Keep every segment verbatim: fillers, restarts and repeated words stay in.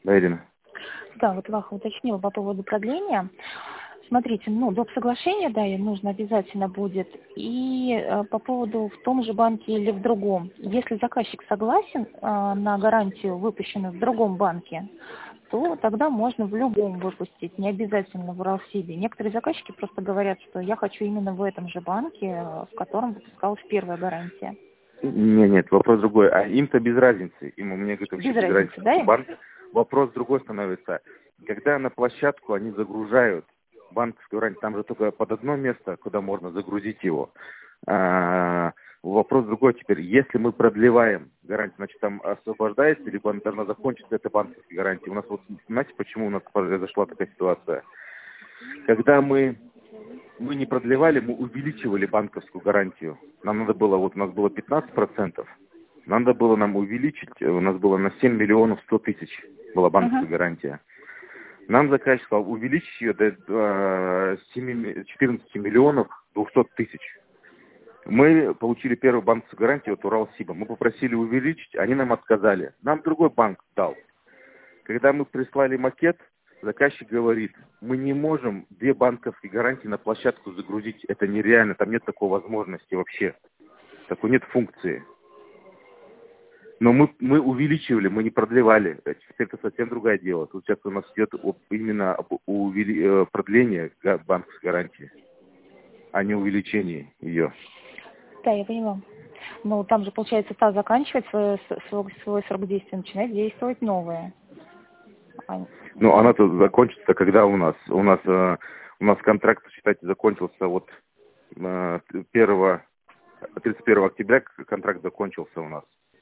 Да, Ирина. Да, вот Ваха уточнила по поводу продления. Смотрите, ну, доп. Соглашения, да, им нужно обязательно будет. И э, по поводу в том же банке или в другом. Если заказчик согласен э, на гарантию, выпущенную в другом банке, то тогда можно в любом выпустить, не обязательно в Уралсибе. Некоторые заказчики просто говорят, что я хочу именно в этом же банке, в котором выпускалась первая гарантия. Нет, нет, вопрос другой. А им-то без разницы. Им у меня говорит вообще Без без разницы, разницы. да, им? Банк. Вопрос другой становится. Когда на площадку они загружают банковскую гарантию, там же только под одно место, куда можно загрузить его. А, вопрос другой теперь. Если мы продлеваем гарантию, значит там освобождается, либо она должна закончиться эта банковская гарантия. У нас вот, знаете, почему у нас произошла такая ситуация? Когда мы Мы не продлевали, мы увеличивали банковскую гарантию. Нам надо было, вот у нас было пятнадцать процентов, надо было нам увеличить, у нас было на семь миллионов сто тысяч была банковская Uh-huh. гарантия. Нам заказчик сказал увеличить ее до четырнадцати миллионов двухсот тысяч. Мы получили первую банковскую гарантию от Уралсиба. Мы попросили увеличить, они нам отказали. Нам другой банк дал. Когда мы прислали макет, заказчик говорит, мы не можем две банковские гарантии на площадку загрузить. Это нереально, там нет такой возможности вообще. Такой нет функции. Но мы, мы увеличивали, мы не продлевали. Теперь это совсем другое дело. Тут сейчас у нас идет именно об увели... продлении банковской гарантии, а не увеличении ее. Да, я поняла. Ну, там же, получается, та заканчивает свой, свой, свой срок действия, начинает действовать новая. А... Ну, она-то закончится, когда у нас? У нас, э, у нас контракт, считайте, закончился вот э, первого, тридцать первого октября контракт закончился у нас.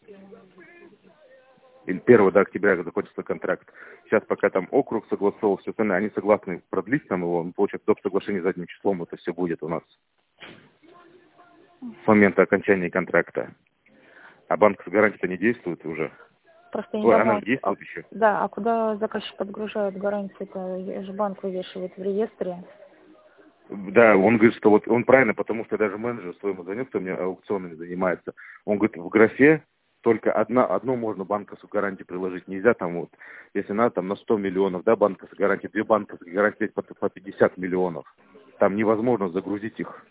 Или первого до октября закончился контракт. Сейчас пока там округ согласовал, все остальное, они согласны продлить нам его, получается, доп. Соглашение задним числом, это все будет у нас с момента окончания контракта. А банковская гарантия-то не действует уже. Просто я не Ой, поняла, она же действует а, еще. да, а куда заказчик подгружает гарантию-то? Же банк вывешивает в реестре. Да, он говорит, что вот он правильно, потому что даже менеджер своему звонил, кто мне аукционами занимается. Он говорит, в графе только одна, одну можно банковскую гарантию приложить. Нельзя там вот, если надо, там на сто миллионов, да, банковская гарантия, две банковские гарантии по, по пятьдесят миллионов. Там невозможно загрузить их.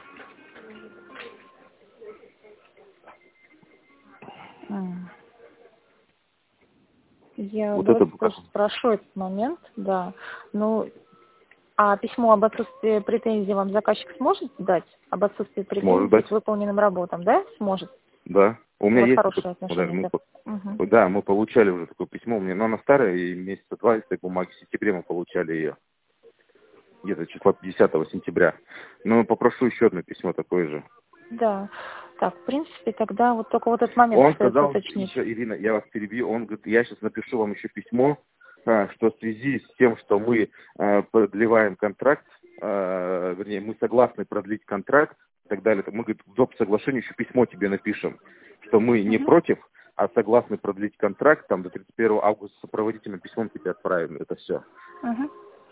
Я Вот давайте это как? тоже спрошу этот момент, да. Ну, а письмо об отсутствии претензий вам заказчик сможет дать? Об отсутствии Сможет претензий дать. к выполненным работам, да? Сможет? Да. У У меня вас есть такое хорошие письмо, даже отношения, мы, да? Угу. да, мы получали уже такое письмо, мне, но она старая, и месяца два из этой бумаги, в сентябре мы получали ее. Где-то числа десятого сентября. Но попрошу еще одно письмо такое же. Да. Так, в принципе, тогда вот только вот этот момент Он остается сказал, уточнить. еще, Ирина, я вас перебью, он говорит, я сейчас напишу вам еще письмо, а, что в связи с тем, что мы а, продлеваем контракт, а, вернее, мы согласны продлить контракт и так далее, то мы, говорит, в доп. Соглашении еще письмо тебе напишем, что мы не Угу. против, а согласны продлить контракт, там до тридцать первого августа сопроводительным письмом тебе отправим, это все. Угу.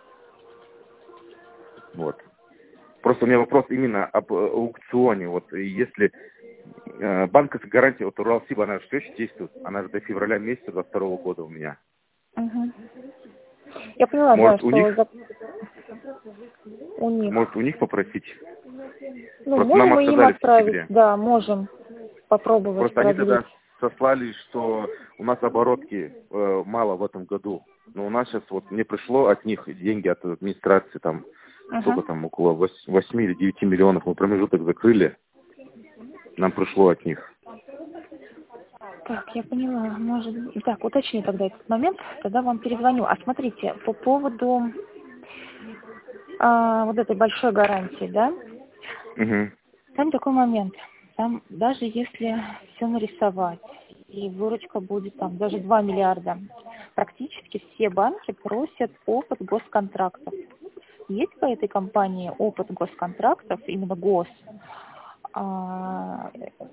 Вот. Просто у меня вопрос именно об э, аукционе. Вот и если э, банковская гарантия от Уралсиба, она же все еще действует. Она же до февраля месяца двадцать второго года у меня. Угу. Я поняла, да, Может, у что них, за... у них. может, у них попросить? Ну, Просто можем нам мы им отказали в отправить, сентябре. да, можем попробовать Просто они продлить. тогда сослались, что у нас оборотки э, мало в этом году. Но у нас сейчас вот мне пришло от них деньги от администрации там, сколько Угу. там, около восьми или девяти миллионов. Мы промежуток закрыли. Нам пришло от них. Так, я поняла. Может быть. Так, уточни тогда этот момент, тогда вам перезвоню. А смотрите, по поводу а, вот этой большой гарантии, да? Угу. Там такой момент. Там даже если все нарисовать, и выручка будет там даже два миллиарда, практически все банки просят опыт госконтрактов. Есть по этой компании опыт госконтрактов, именно гос? А,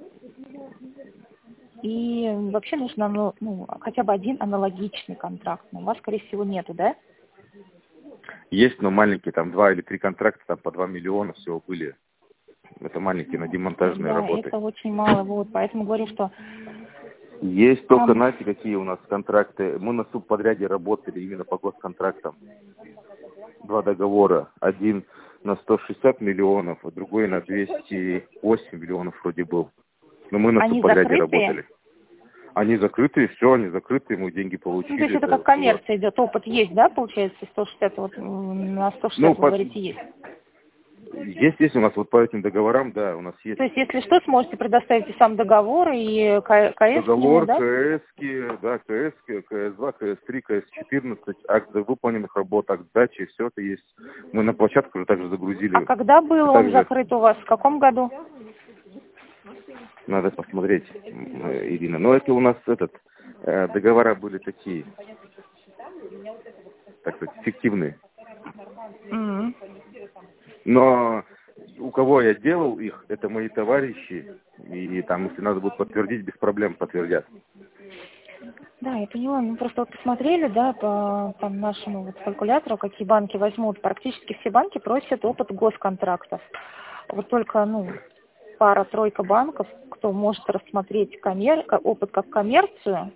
и вообще нужно ну, ну, хотя бы один аналогичный контракт. Но у вас, скорее всего, нету, да? Есть, но маленькие, там два или три контракта, там по два миллиона всего были. Это маленькие на демонтажные Да, работы. это очень мало. Вот, поэтому говорю, что Есть только, Там... знаете, какие у нас контракты. Мы на субподряде работали именно по госконтрактам. Два договора. Один на сто шестьдесят миллионов, а другой на двести восемь миллионов вроде был. Но мы на Они субподряде закрытые? работали. Они закрытые, все, они закрытые, мы деньги получили. Ну, то есть это как коммерция идет, опыт есть, да, получается, сто шестьдесят, вот на сто шестьдесят, ну, вы по... говорите, есть? Есть, есть у нас вот по этим договорам, да, у нас есть. То есть, если что, сможете предоставить и сам договор, и КС к нему, Договор, да? КСки, да, КСки, КС-два, КС-три, КС-четырнадцать, акт выполненных работ, акт сдачи, все это есть. Мы на площадку уже также загрузили. А когда был он также закрыт у вас, в каком году? надо посмотреть, Ирина. Но это у нас этот, договора были такие, так сказать, фиктивные. Mm-hmm. Но у кого я делал их, это мои товарищи, и, и там, если надо будет подтвердить, без проблем подтвердят. Да, я поняла. Мы просто вот посмотрели, да, по, по нашему вот калькулятору, какие банки возьмут. Практически все банки просят опыт госконтрактов. Вот только, ну, пара-тройка банков, кто может рассмотреть коммер... опыт как коммерцию.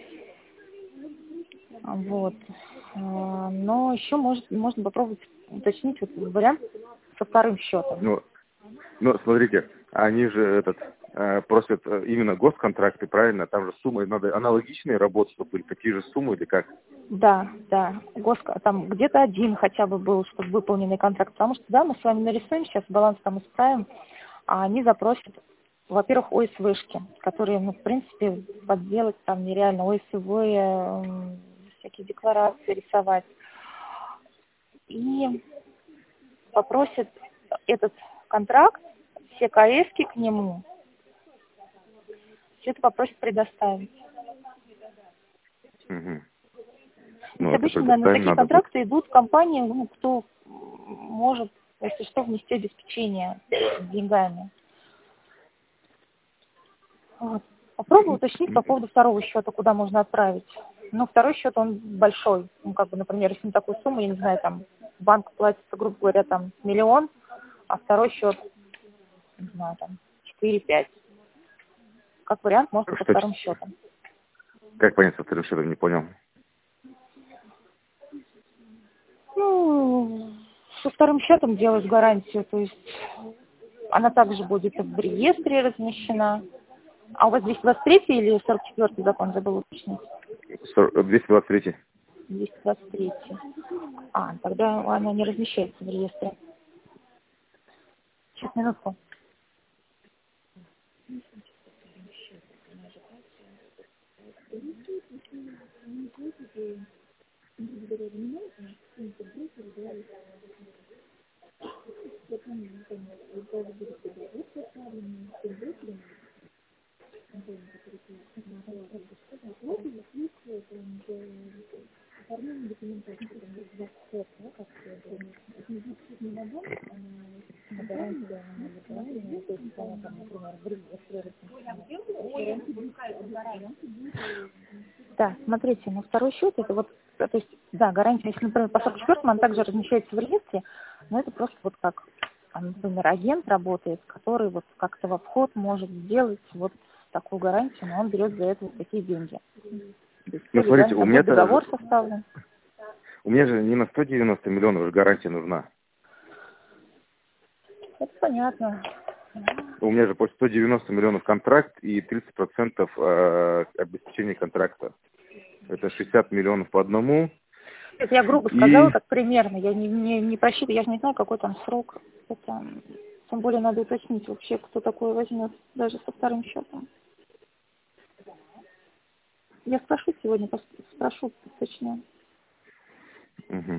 Вот. Но еще может, можно попробовать уточнить вот вариант со вторым счетом. Ну, ну, смотрите, они же этот э, просят именно госконтракты, правильно? Там же суммы, надо аналогичные работы, чтобы были такие же суммы или как? Да, да. Гос... Там где-то один хотя бы был, чтобы выполненный контракт. Потому что, да, мы с вами нарисуем, сейчас баланс там исправим, а они запросят, во-первых, ОСВшки, которые, ну, в принципе, подделать там нереально. ОСВ, э, всякие декларации рисовать. И попросят этот контракт, все КСки к нему, все это попросят предоставить. Угу. То Ну, есть это обычно, наверное, такие надо контракты будет. идут в компании, ну, кто может, если что, внести обеспечение с деньгами. Вот. Попробую уточнить по поводу второго счета, куда можно отправить. Ну, второй счет, он большой. Ну, как бы, например, если на такую сумму, я не знаю, там, банк платится, грубо говоря, там, миллион, а второй счет, не знаю, там, четыре-пять. Как вариант, может, со Что? вторым счетом. Как понять со вторым счетом, не понял. Ну, со вторым счетом делать гарантию, то есть она также будет в реестре размещена. А у вас двести двадцать третий или сорок четвёртый закон, забыл уточнить? двести двадцать третий. двести двадцать третий. А, тогда она не размещается в реестре. Сейчас, минутку. Да, смотрите, на второй счет это вот, то есть, да, гарантия, если, например, по сорок четвёртому она также размещается в реестре, но это просто вот как, например, агент работает, который вот как-то во вход может сделать вот такую гарантию, но он берет за это вот такие деньги. Ну, смотрите, у меня договор составлен. У меня же не на сто девяносто миллионов же гарантия нужна. Это понятно. У меня же по сто девяносто миллионов контракт и тридцать процентов э, обеспечения контракта. Это шестьдесят миллионов по одному. Это я грубо и... сказала, как примерно. Я не, не, не просчитываю, я же не знаю, какой там срок. Это, тем более надо уточнить вообще, кто такое возьмет, даже со вторым счетом. Я спрошу сегодня, спрошу точнее. Угу.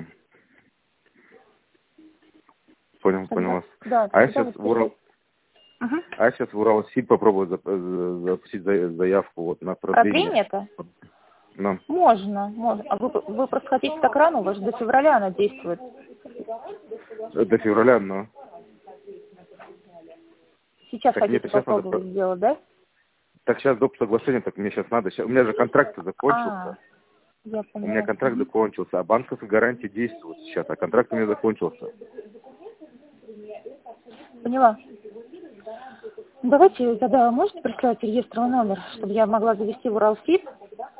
Понял, Тогда, понял вас. да, а, я сейчас в Урал... угу. а я сейчас в Уралсиб попробую запустить заявку вот на продление. Продление-то? No. Можно, можно. А вы, вы просто хотите так рано, у вас до февраля она действует. До февраля, но... Сейчас так хотите нет, сейчас попробовать надо... сделать, да? Так сейчас доп. Соглашения, так мне сейчас надо. Сейчас... У меня же контракт закончился. А, я у меня контракт угу. закончился, а банковская гарантия действует сейчас, а контракт у меня закончился. Поняла. Давайте тогда можете прислать реестровый номер, чтобы я могла завести в Уралсиб.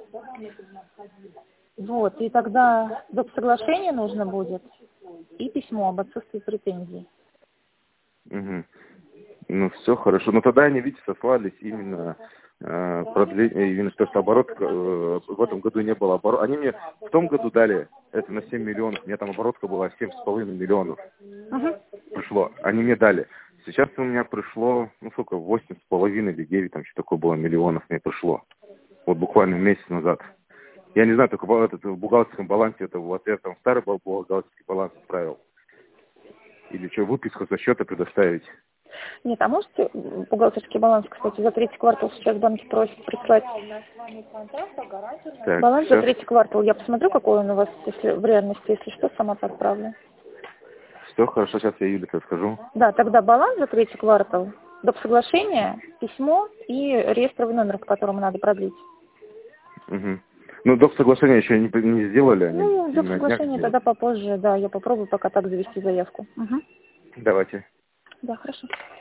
Вот, и тогда доп. Соглашение нужно будет и письмо об отсутствии претензий. Угу. Ну, все хорошо. Но тогда они, видите, сослались именно э, продление, именно что, что оборот э, в этом году не было оборота. Они мне в том году дали это на семь миллионов. У меня там оборотка была семь с половиной миллионов. Угу. Пришло. Они мне дали. Сейчас у меня пришло, ну сколько, восемь с половиной или девять, там что такое было, миллионов мне пришло. Вот буквально месяц назад. Я не знаю, только этот, в бухгалтерском балансе, это вот я там старый бухгалтерский баланс отправил. Или что, выписку со счета предоставить? Нет, а можете бухгалтерский баланс, кстати, за третий квартал сейчас банки просят прислать? Так, баланс сейчас. за третий квартал. Я посмотрю, какой он у вас, если в реальности, если что, сама отправлю. Все хорошо, сейчас я Юле скажу. Да, тогда баланс за третий квартал, доп. Соглашение, письмо и реестровый номер, по которому надо продлить. Угу. Ну, доп. Соглашения еще не, не сделали. Они Ну, доп. на Соглашение днях тогда попозже, да, я попробую пока так завести заявку. Угу. Давайте. Да, хорошо.